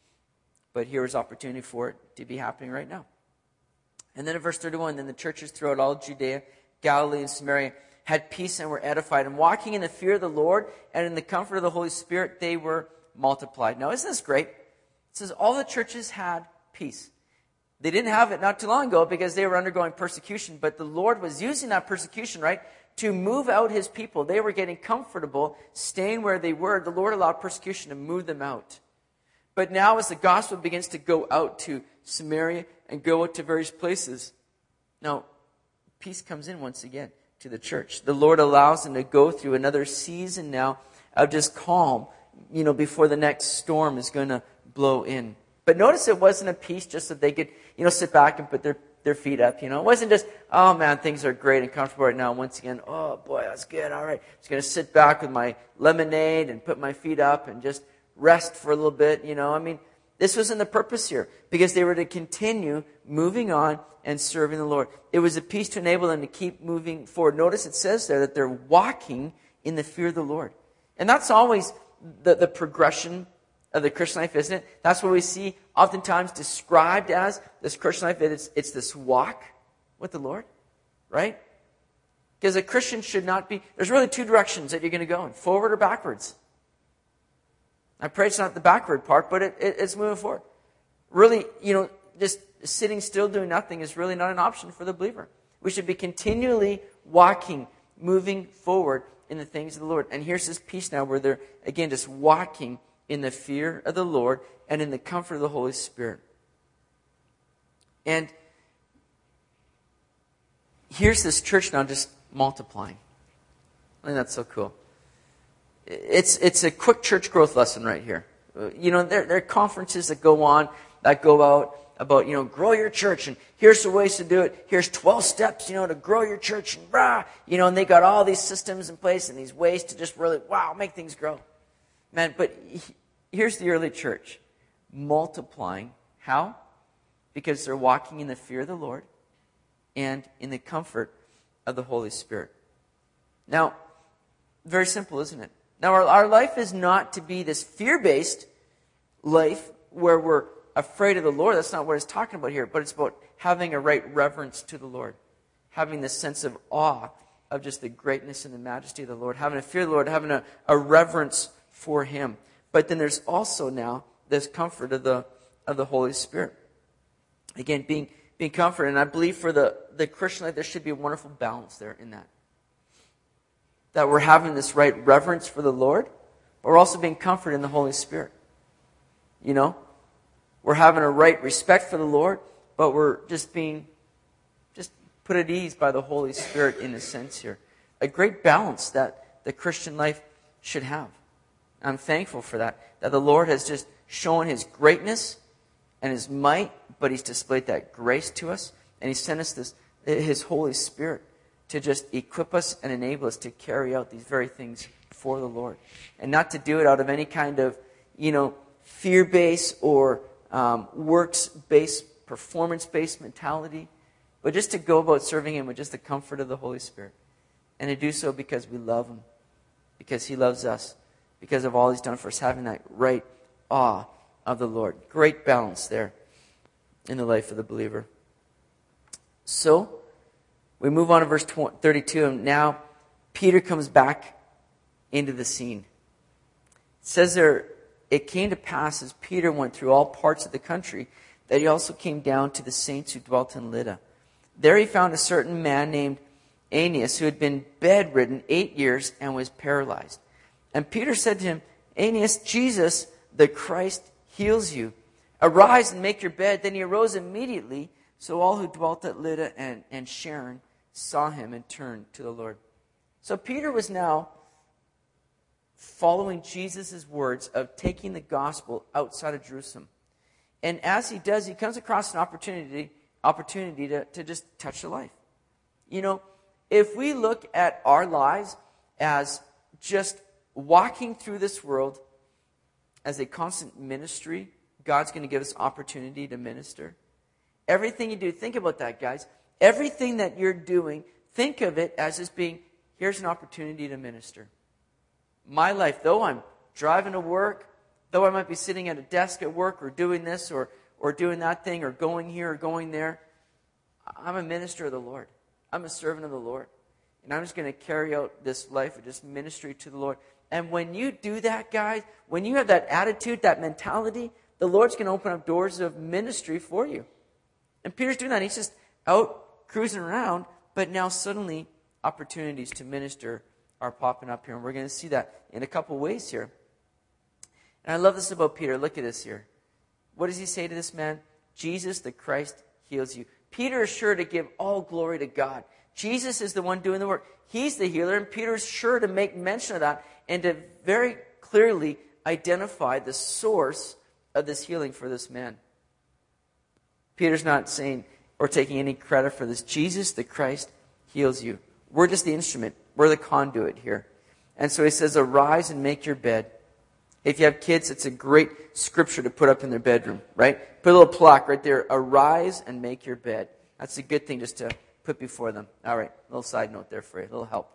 But here is opportunity for it to be happening right now. And then in verse 31, then the churches throughout all Judea, Galilee, and Samaria had peace and were edified. And walking in the fear of the Lord and in the comfort of the Holy Spirit, they were multiplied. Now, isn't this great? It says all the churches had peace. They didn't have it not too long ago because they were undergoing persecution. But the Lord was using that persecution, right, to move out his people. They were getting comfortable, staying where they were. The Lord allowed persecution to move them out. But now as the gospel begins to go out to Samaria and go out to various places, now peace comes in once again to the church. The Lord allows them to go through another season now of just calm, before the next storm is going to blow in. But notice it wasn't a peace just that they could, sit back and put their feet up, It wasn't just, oh man, things are great and comfortable right now. Once again, oh boy, that's good. All right. Just going to sit back with my lemonade and put my feet up and just rest for a little bit, this wasn't the purpose here because they were to continue moving on and serving the Lord. It was a peace to enable them to keep moving forward. Notice it says there that they're walking in the fear of the Lord. And that's always the progression of the Christian life, isn't it? That's what we see oftentimes described as this Christian life. It's this walk with the Lord, right? Because a Christian should not be, there's really two directions that you're going to go in, forward or backwards. I pray it's not the backward part, but it's moving forward. Really, just sitting still doing nothing is really not an option for the believer. We should be continually walking, moving forward in the things of the Lord. And here's this peace now where they're, again, just walking in the fear of the Lord and in the comfort of the Holy Spirit. And here's this church now just multiplying. I think that's so cool. It's a quick church growth lesson right here. There are conferences that go out about, grow your church, and here's the ways to do it. Here's 12 steps, to grow your church, and they got all these systems in place and these ways to just really, make things grow. Man, but here's the early church. Multiplying. How? Because they're walking in the fear of the Lord and in the comfort of the Holy Spirit. Now, very simple, isn't it? Now, our life is not to be this fear-based life where we're afraid of the Lord. That's not what it's talking about here. But it's about having a right reverence to the Lord. Having this sense of awe of just the greatness and the majesty of the Lord. Having a fear of the Lord. Having a reverence for Him. But then there's also now this comfort of the Holy Spirit. Again, being comforted. And I believe for the Christian life, there should be a wonderful balance there in that. That we're having this right reverence for the Lord, but we're also being comforted in the Holy Spirit. You know? We're having a right respect for the Lord, but we're just being put at ease by the Holy Spirit in a sense here. A great balance that the Christian life should have. I'm thankful for that the Lord has just shown His greatness and His might, but He's displayed that grace to us, and He sent us His Holy Spirit to just equip us and enable us to carry out these very things for the Lord. And not to do it out of any kind of, fear-based or works-based, performance-based mentality, but just to go about serving Him with just the comfort of the Holy Spirit. And to do so because we love Him, because He loves us, because of all He's done for us, having that right awe of the Lord. Great balance there in the life of the believer. So, we move on to verse 32, and now Peter comes back into the scene. It says there, it came to pass as Peter went through all parts of the country that he also came down to the saints who dwelt in Lydda. There he found a certain man named Aeneas, who had been bedridden 8 years and was paralyzed. And Peter said to him, Aeneas, Jesus, the Christ, heals you. Arise and make your bed. Then he arose immediately. So all who dwelt at Lydda and Sharon saw him and turned to the Lord. So Peter was now following Jesus' words of taking the gospel outside of Jerusalem. And as he does, he comes across an opportunity to just touch the life. If we look at our lives as just walking through this world as a constant ministry, God's going to give us opportunity to minister. Everything you do, think about that, guys. Everything that you're doing, think of it as just being, here's an opportunity to minister. My life, though I'm driving to work, though I might be sitting at a desk at work or doing this or doing that thing or going here or going there, I'm a minister of the Lord. I'm a servant of the Lord. And I'm just going to carry out this life of just ministry to the Lord. And when you do that, guys, when you have that attitude, that mentality, the Lord's going to open up doors of ministry for you. And Peter's doing that. He's just out cruising around, but now suddenly opportunities to minister are popping up here. And we're going to see that in a couple ways here. And I love this about Peter. Look at this here. What does he say to this man? Jesus, the Christ, heals you. Peter is sure to give all glory to God. Jesus is the one doing the work. He's the healer, and Peter's sure to make mention of that and to very clearly identify the source of this healing for this man. Peter's not saying or taking any credit for this. Jesus, the Christ, heals you. We're just the instrument. We're the conduit here. And so he says, arise and make your bed. If you have kids, it's a great scripture to put up in their bedroom, right? Put a little plaque right there. Arise and make your bed. That's a good thing just to put before them. All right, little side note there for you, a little help.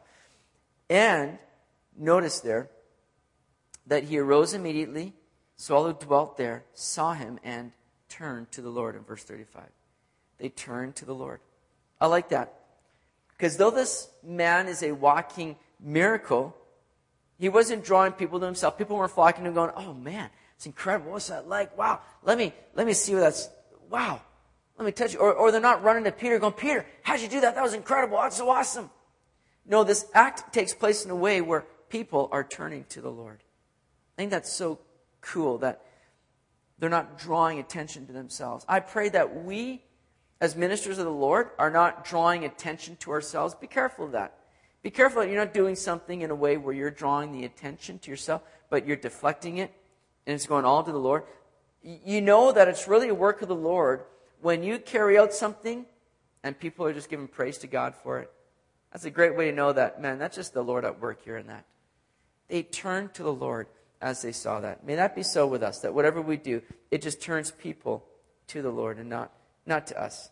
And notice there that he arose immediately, so all who dwelt there saw him and turned to the Lord in verse 35. They turned to the Lord. I like that. Because though this man is a walking miracle, he wasn't drawing people to himself. People weren't flocking to him going, oh man, it's incredible. What's that like? Wow. Let me see what that's, wow. Let me touch you. Or they're not running to Peter going, Peter, how'd you do that? That was incredible. That's so awesome. No, this act takes place in a way where people are turning to the Lord. I think that's so cool that they're not drawing attention to themselves. I pray that we, as ministers of the Lord, are not drawing attention to ourselves. Be careful of that. Be careful that you're not doing something in a way where you're drawing the attention to yourself, but you're deflecting it, and it's going all to the Lord. You know that it's really a work of the Lord when you carry out something and people are just giving praise to God for it. That's a great way to know that, man, that's just the Lord at work here in that. They turned to the Lord as they saw that. May that be so with us, that whatever we do, it just turns people to the Lord and not to us.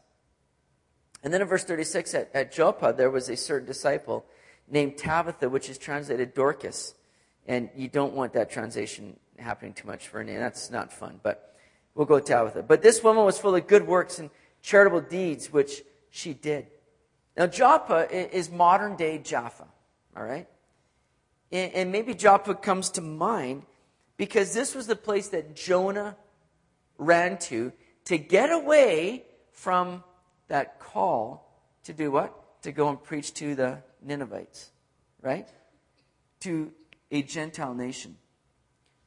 And then in verse 36, at Joppa, there was a certain disciple named Tabitha, which is translated Dorcas. And you don't want that translation happening too much for a name. That's not fun, but we'll go with Tabitha. But this woman was full of good works and charitable deeds, which she did. Now, Joppa is modern-day Jaffa, all right? And maybe Joppa comes to mind because this was the place that Jonah ran to get away from that call to do what? To go and preach to the Ninevites, right? To a Gentile nation.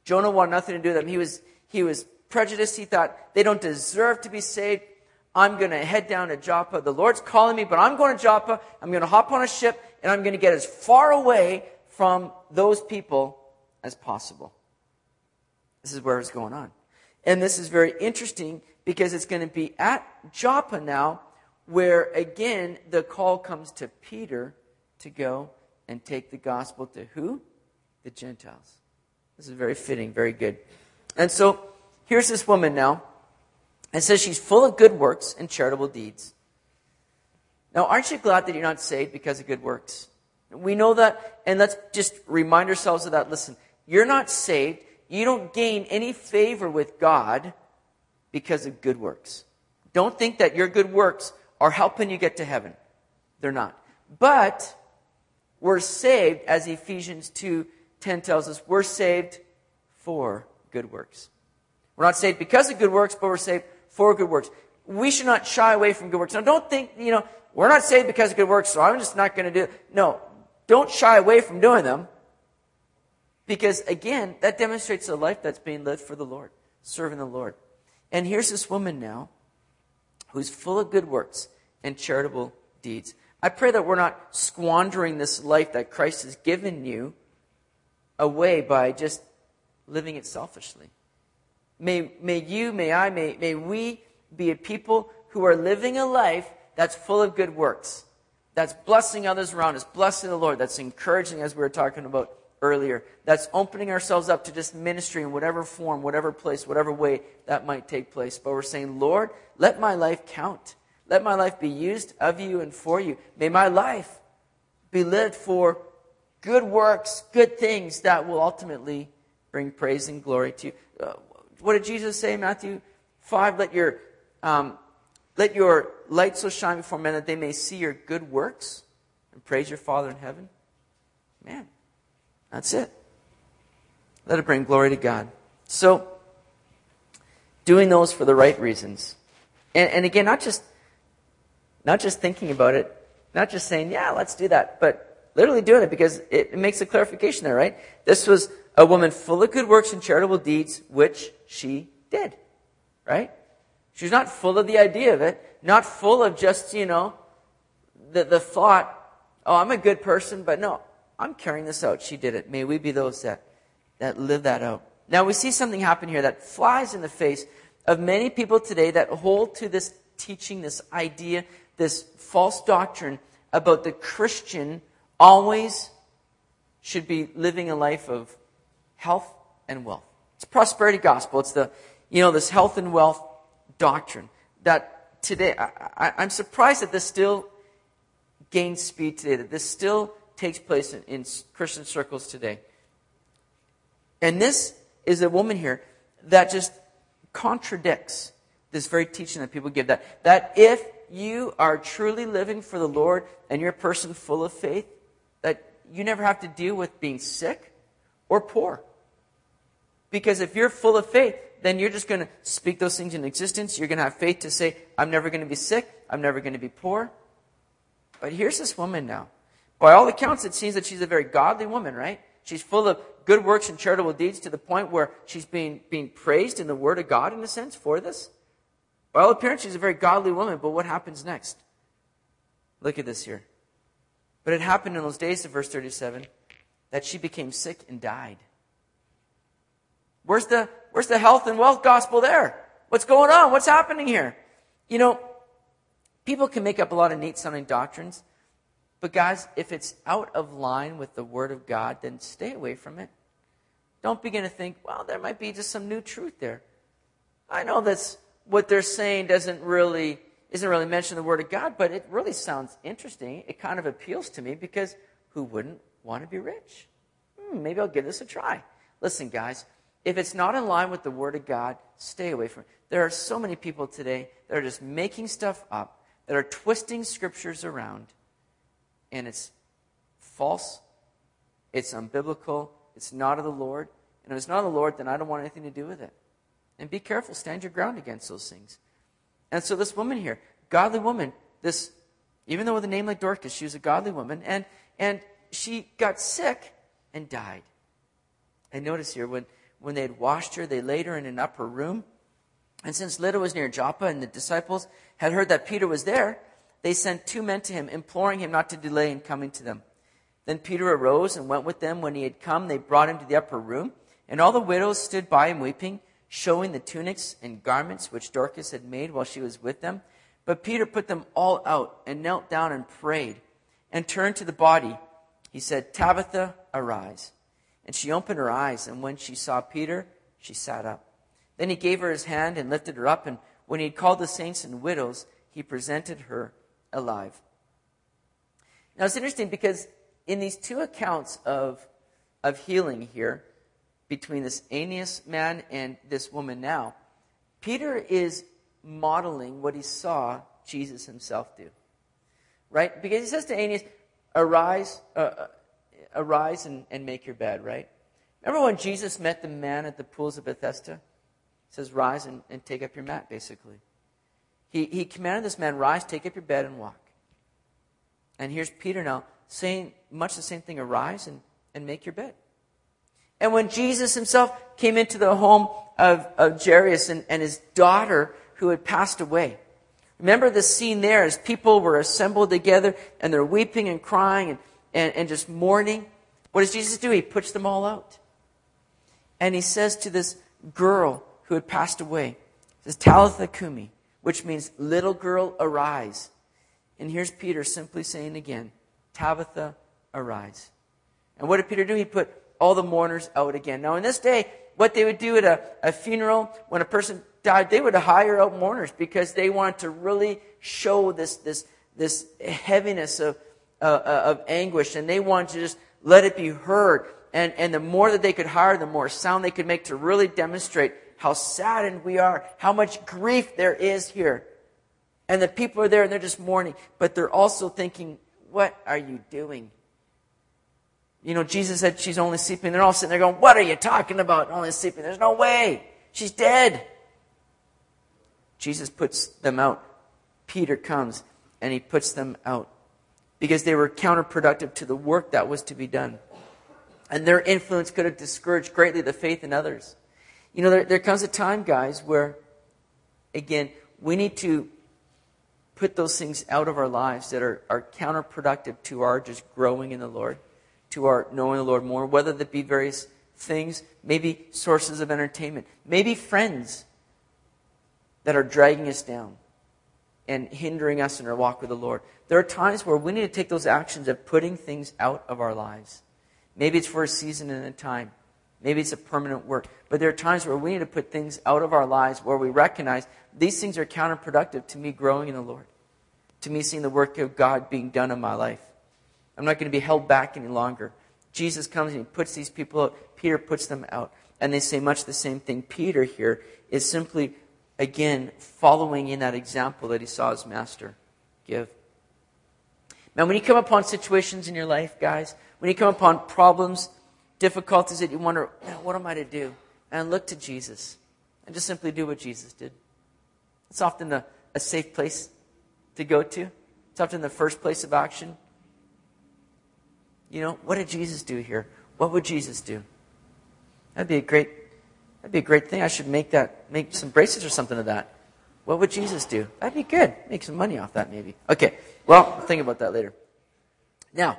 Jonah wanted nothing to do with them. He was prejudiced. He thought, they don't deserve to be saved. I'm going to head down to Joppa. The Lord's calling me, but I'm going to Joppa. I'm going to hop on a ship, and I'm going to get as far away from those people as possible. This is where it's going on. And this is very interesting because it's going to be at Joppa now where, again, the call comes to Peter to go and take the gospel to who? The Gentiles. This is very fitting, very good. And so, here's this woman now. It says she's full of good works and charitable deeds. Now, aren't you glad that you're not saved because of good works? We know that, and let's just remind ourselves of that. Listen, you're not saved. You don't gain any favor with God because of good works. Don't think that your good works are helping you get to heaven. They're not. But we're saved, as Ephesians 2:10 tells us, we're saved for good works. We're not saved because of good works, but we're saved for good works. We should not shy away from good works. Now, don't think, we're not saved because of good works, so I'm just not going to do it. No, don't shy away from doing them. Because, again, that demonstrates a life that's being lived for the Lord, serving the Lord. And here's this woman now who's full of good works and charitable deeds. I pray that we're not squandering this life that Christ has given you away by just living it selfishly. May we be a people who are living a life that's full of good works, that's blessing others around us, blessing the Lord, that's encouraging, as we were talking about earlier, that's opening ourselves up to just ministry in whatever form, whatever place, whatever way that might take place. But we're saying, Lord, let my life count. Let my life be used of you and for you. May my life be lived for good works, good things that will ultimately bring praise and glory to you. What did Jesus say in Matthew 5? Let your light so shine before men that they may see your good works and praise your Father in heaven. Man, that's it. Let it bring glory to God. So, doing those for the right reasons. And again, not just thinking about it, not just saying, yeah, let's do that, but literally doing it because it makes a clarification there, right? This was a woman full of good works and charitable deeds, which she did, right? She was not full of the idea of it, not full of just, the thought, oh, I'm a good person, but no, I'm carrying this out. She did it. May we be those that live that out. Now, we see something happen here that flies in the face of many people today that hold to this teaching, this idea, this false doctrine about the Christian always should be living a life of health and wealth. It's a prosperity gospel. It's this health and wealth doctrine that today, I'm surprised that this still gains speed today, that this still takes place in Christian circles today. And this is a woman here that just contradicts this very teaching that people give, that if you are truly living for the Lord and you're a person full of faith, that you never have to deal with being sick or poor. Because if you're full of faith, then you're just going to speak those things in existence. You're going to have faith to say, I'm never going to be sick. I'm never going to be poor. But here's this woman now. By all accounts, it seems that she's a very godly woman, right? She's full of good works and charitable deeds to the point where she's being praised in the Word of God, in a sense, for this. By all appearance, she's a very godly woman, but what happens next? Look at this here. But it happened in those days, in verse 37, that she became sick and died. Where's the health and wealth gospel there? What's going on? What's happening here? People can make up a lot of neat-sounding doctrines, but guys, if it's out of line with the Word of God, then stay away from it. Don't begin to think, well, there might be just some new truth there. I know that's what they're saying isn't really mentioned in the Word of God, but it really sounds interesting. It kind of appeals to me because who wouldn't want to be rich? Maybe I'll give this a try. Listen, guys, if it's not in line with the Word of God, stay away from it. There are so many people today that are just making stuff up, that are twisting scriptures around, and it's false, it's unbiblical, it's not of the Lord. And if it's not of the Lord, then I don't want anything to do with it. And be careful, stand your ground against those things. And so this woman here, godly woman, even though with a name like Dorcas, she was a godly woman, and she got sick and died. And notice here, when When they had washed her, they laid her in an upper room. And since Lydda was near Joppa and the disciples had heard that Peter was there, they sent 2 men to him, imploring him not to delay in coming to them. Then Peter arose and went with them. When he had come, they brought him to the upper room. And all the widows stood by him weeping, showing the tunics and garments which Dorcas had made while she was with them. But Peter put them all out and knelt down and prayed and turned to the body. He said, "Tabitha, arise." And she opened her eyes, and when she saw Peter, she sat up. Then he gave her his hand and lifted her up, and when he had called the saints and widows, he presented her alive. Now it's interesting because in these 2 accounts of healing here, between this Aeneas man and this woman now, Peter is modeling what he saw Jesus himself do. Right? Because he says to Aeneas, arise and make your bed, right? Remember when Jesus met the man at the pools of Bethesda? He says, rise and take up your mat, basically. He commanded this man, rise, take up your bed, and walk. And here's Peter now saying much the same thing, arise and make your bed. And when Jesus himself came into the home of Jairus and his daughter who had passed away, remember the scene there as people were assembled together and they're weeping and crying and just mourning. What does Jesus do? He puts them all out. And he says to this girl who had passed away, he says, Talitha Kumi, which means little girl, arise. And here's Peter simply saying again, Tabitha, arise. And what did Peter do? He put all the mourners out again. Now in this day, what they would do at a funeral, when a person died, they would hire out mourners because they wanted to really show this heaviness of anguish, and they wanted to just let it be heard. And the more that they could hire, the more sound they could make to really demonstrate how saddened we are, how much grief there is here. And the people are there and they're just mourning, but they're also thinking, what are you doing? You know, Jesus said she's only sleeping. They're all sitting there going, what are you talking about? Only sleeping. There's no way. She's dead. Jesus puts them out. Peter comes and he puts them out because they were counterproductive to the work that was to be done. And their influence could have discouraged greatly the faith in others. You know, there comes a time, guys, where, again, we need to put those things out of our lives that are counterproductive to our just growing in the Lord, to our knowing the Lord more, whether that be various things, maybe sources of entertainment, maybe friends that are dragging us down and hindering us in our walk with the Lord. There are times where we need to take those actions of putting things out of our lives. Maybe it's for a season and a time. Maybe it's a permanent work. But there are times where we need to put things out of our lives where we recognize these things are counterproductive to me growing in the Lord, to me seeing the work of God being done in my life. I'm not going to be held back any longer. Jesus comes and he puts these people out. Peter puts them out. And they say much the same thing. Peter here is simply, again, following in that example that he saw his master give. Now, when you come upon situations in your life, guys, when you come upon problems, difficulties that you wonder, what am I to do? And look to Jesus. And just simply do what Jesus did. It's often a safe place to go to. It's often the first place of action. You know, what did Jesus do here? What would Jesus do? That'd be a great thing. I should make some bracelets or something of that. What would Jesus do? That'd be good. Make some money off that maybe. Okay, well, I'll think about that later. Now,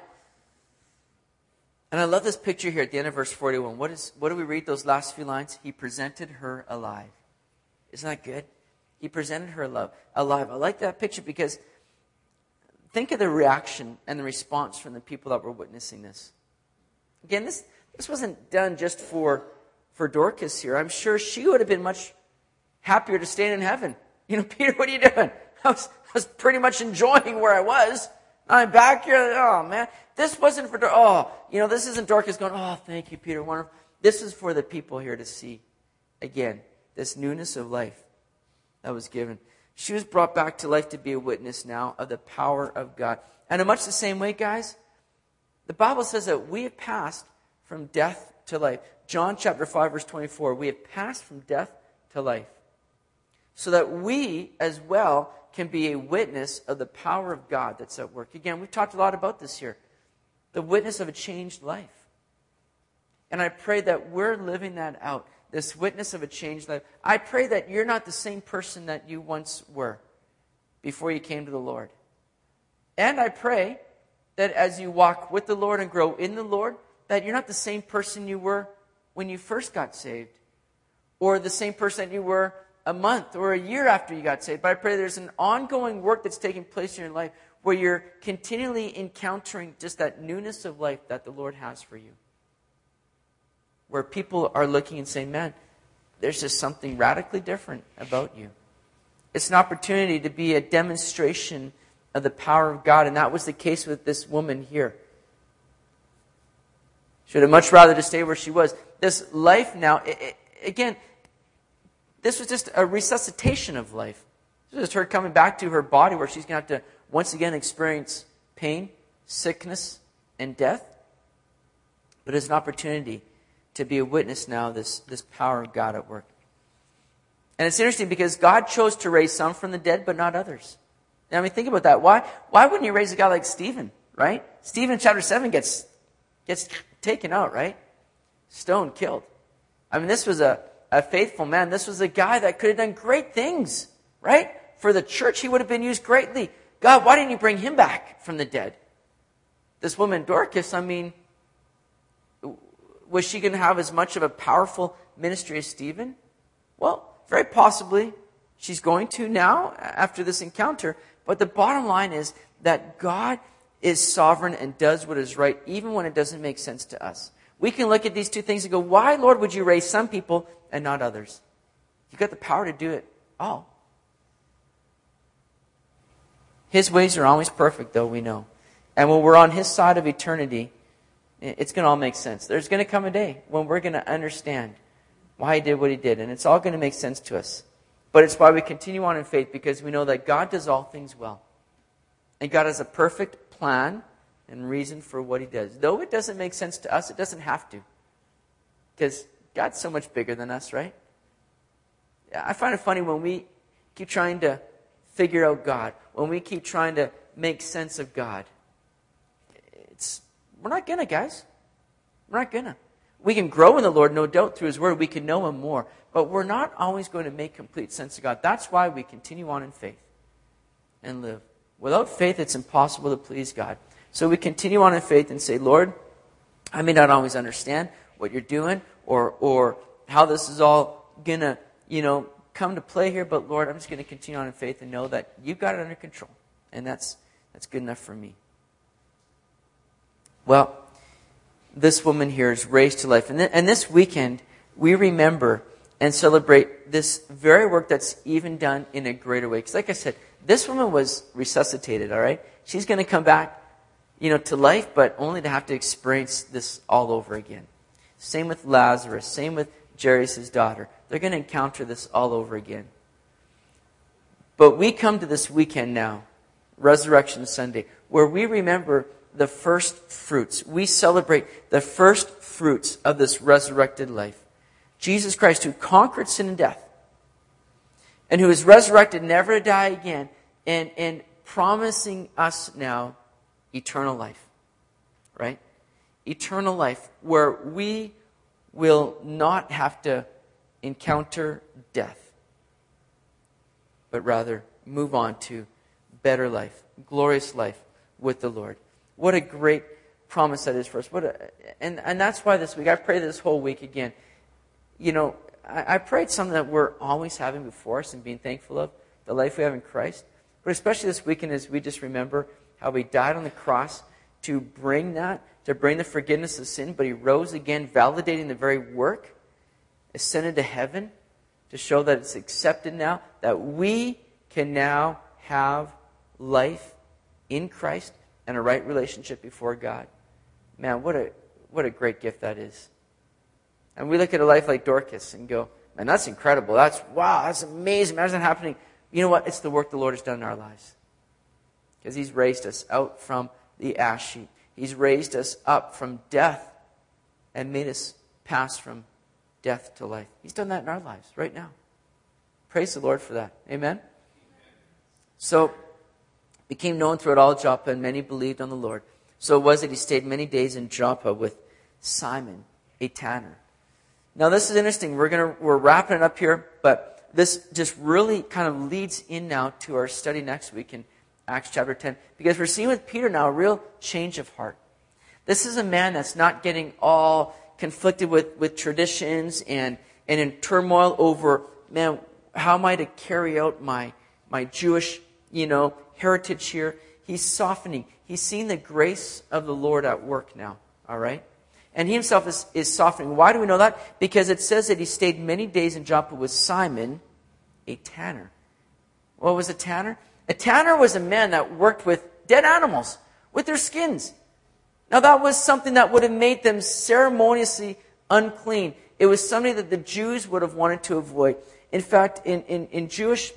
and I love this picture here at the end of verse 41. What do we read those last few lines? He presented her alive. Isn't that good? He presented her alive. I like that picture because think of the reaction and the response from the people that were witnessing this. Again, this wasn't done just for Dorcas here. I'm sure she would have been much happier to stay in heaven. You know, Peter, what are you doing? I was pretty much enjoying where I was. I'm back here. Oh, man. This wasn't for this isn't Dorcas going, oh, thank you, Peter. Wonderful. This is for the people here to see, again, this newness of life that was given. She was brought back to life to be a witness now of the power of God. And in much the same way, guys, the Bible says that we have passed from death to life. John chapter 5, verse 24, we have passed from death to life. So that we, as well, can be a witness of the power of God that's at work. Again, we've talked a lot about this here. The witness of a changed life. And I pray that we're living that out, this witness of a changed life. I pray that you're not the same person that you once were before you came to the Lord. And I pray that as you walk with the Lord and grow in the Lord, that you're not the same person you were when you first got saved, or the same person that you were a month or a year after you got saved. But I pray there's an ongoing work that's taking place in your life where you're continually encountering just that newness of life that the Lord has for you. Where people are looking and saying, man, there's just something radically different about you. It's an opportunity to be a demonstration of the power of God. And that was the case with this woman here. She would have much rather to stay where she was. This life now, again, this was just a resuscitation of life. This was her coming back to her body where she's going to have to once again experience pain, sickness, and death. But it's an opportunity to be a witness now, this power of God at work. And it's interesting because God chose to raise some from the dead, but not others. Now, I mean, think about that. Why wouldn't you raise a guy like Stephen, right? Stephen in chapter 7 gets taken out, right? Stoned, killed. I mean, this was a faithful man. This was a guy that could have done great things, right? For the church, he would have been used greatly. God, why didn't you bring him back from the dead? This woman, Dorcas, I mean, was she going to have as much of a powerful ministry as Stephen? Well, very possibly she's going to now after this encounter. But the bottom line is that God is sovereign and does what is right, even when it doesn't make sense to us. We can look at these two things and go, why, Lord, would you raise some people and not others? You've got the power to do it all. His ways are always perfect, though, we know. And when we're on His side of eternity, it's going to all make sense. There's going to come a day when we're going to understand why He did what He did. And it's all going to make sense to us. But it's why we continue on in faith, because we know that God does all things well. And God has a perfect plan and reason for what He does. Though it doesn't make sense to us, it doesn't have to. Because God's so much bigger than us, right? I find it funny when we keep trying to figure out God, when we keep trying to make sense of God. We're not gonna, guys. We're not gonna. We can grow in the Lord, no doubt, through His Word. We can know Him more. But we're not always going to make complete sense of God. That's why we continue on in faith and live. Without faith, it's impossible to please God. So we continue on in faith and say, Lord, I may not always understand what you're doing or how this is all going to, come to play here. But Lord, I'm just going to continue on in faith and know that you've got it under control. And that's good enough for me. Well, this woman here is raised to life. And this weekend, we remember and celebrate this very work that's even done in a greater way. Because like I said, this woman was resuscitated, all right? She's going to come back, to life, but only to have to experience this all over again. Same with Lazarus. Same with Jairus' daughter. They're going to encounter this all over again. But we come to this weekend now, Resurrection Sunday, where we remember the first fruits. We celebrate the first fruits of this resurrected life. Jesus Christ, who conquered sin and death, and who is resurrected never to die again, and promising us now eternal life. Right? Eternal life, where we will not have to encounter death, but rather move on to better life, glorious life with the Lord. What a great promise that is for us. And that's why this week, I pray this whole week again. I pray it's something that we're always having before us and being thankful of, the life we have in Christ. But especially this weekend as we just remember how He died on the cross to bring the forgiveness of sin, but He rose again, validating the very work, ascended to heaven to show that it's accepted now, that we can now have life in Christ and a right relationship before God. Man, what a great gift that is. And we look at a life like Dorcas and go, man, that's incredible. That's amazing. Imagine that happening. You know what? It's the work the Lord has done in our lives. Because He's raised us out from the ash heap. He's raised us up from death and made us pass from death to life. He's done that in our lives right now. Praise the Lord for that. Amen? So, became known throughout all Joppa, and many believed on the Lord. So it was that He stayed many days in Joppa with Simon, a tanner. Now this is interesting. We're wrapping it up here, but this just really kind of leads in now to our study next week in Acts chapter 10, because we're seeing with Peter now a real change of heart. This is a man that's not getting all conflicted with traditions and in turmoil over, man, how am I to carry out my Jewish, heritage here? He's softening. He's seeing the grace of the Lord at work now, all right? And he himself is softening. Why do we know that? Because it says that he stayed many days in Joppa with Simon, a tanner. What was a tanner? A tanner was a man that worked with dead animals, with their skins. Now that was something that would have made them ceremoniously unclean. It was something that the Jews would have wanted to avoid. In fact, in Jewish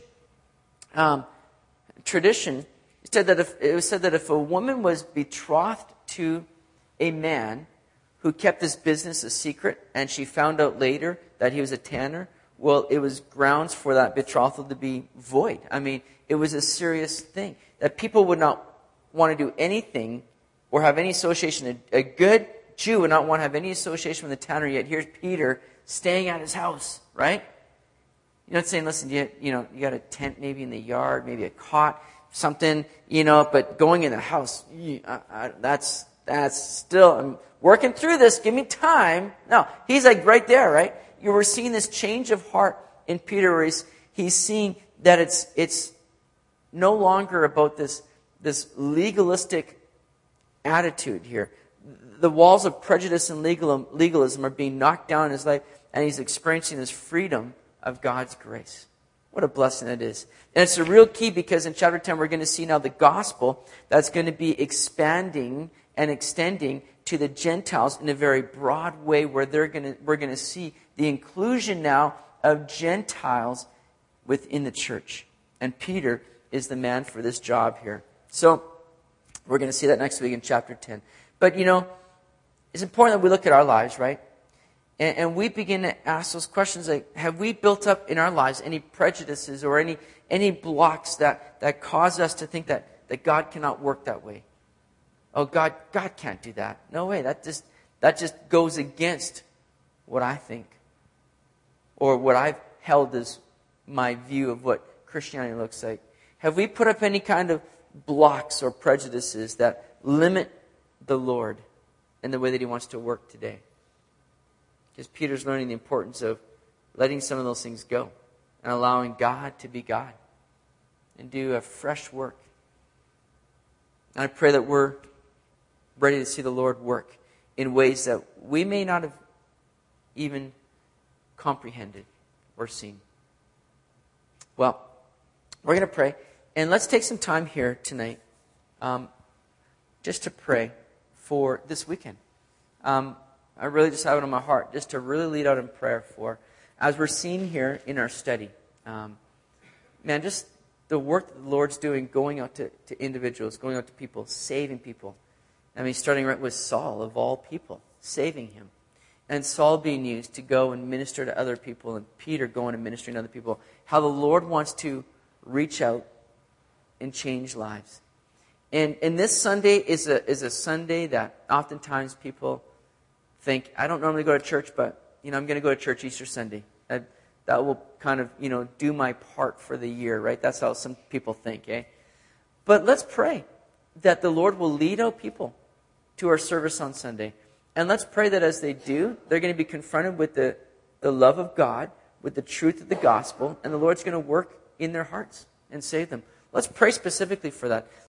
tradition, it was said that if a woman was betrothed to a man who kept his business a secret, and she found out later that he was a tanner, well, it was grounds for that betrothal to be void. I mean, it was a serious thing. That people would not want to do anything or have any association. A good Jew would not want to have any association with a tanner, yet here's Peter staying at his house, right? You're not saying, listen, you got a tent maybe in the yard, maybe a cot, something, but going in the house, that's still, I'm working through this, give me time. No, he's like right there, right? You were seeing this change of heart in Peter where he's seeing that it's no longer about this legalistic attitude here. The walls of prejudice and legalism are being knocked down in his life, and he's experiencing this freedom of God's grace. What a blessing it is. And it's a real key because in chapter 10 we're going to see now the gospel that's going to be expanding and extending to the Gentiles in a very broad way where we're going to see the inclusion now of Gentiles within the church. And Peter is the man for this job here. So we're going to see that next week in chapter 10. But it's important that we look at our lives, right? And we begin to ask those questions like, have we built up in our lives any prejudices or any blocks that cause us to think that God cannot work that way? Oh, God can't do that. No way. That just goes against what I think or what I've held as my view of what Christianity looks like. Have we put up any kind of blocks or prejudices that limit the Lord in the way that He wants to work today? Because Peter's learning the importance of letting some of those things go and allowing God to be God and do a fresh work. And I pray that we're ready to see the Lord work in ways that we may not have even comprehended or seen. Well, we're going to pray. And let's take some time here tonight just to pray for this weekend. I really just have it on my heart just to really lead out in prayer for, as we're seeing here in our study, just the work that the Lord's doing, going out to individuals, going out to people, saving people. I mean, starting right with Saul, of all people, saving him. And Saul being used to go and minister to other people, and Peter going and ministering to other people. How the Lord wants to reach out and change lives. And this Sunday is a Sunday that oftentimes people think, I don't normally go to church, but I'm going to go to church Easter Sunday. That will kind of, do my part for the year, right? That's how some people think, eh? But let's pray that the Lord will lead out people to our service on Sunday. And let's pray that as they do, they're going to be confronted with the love of God, with the truth of the gospel, and the Lord's going to work in their hearts and save them. Let's pray specifically for that.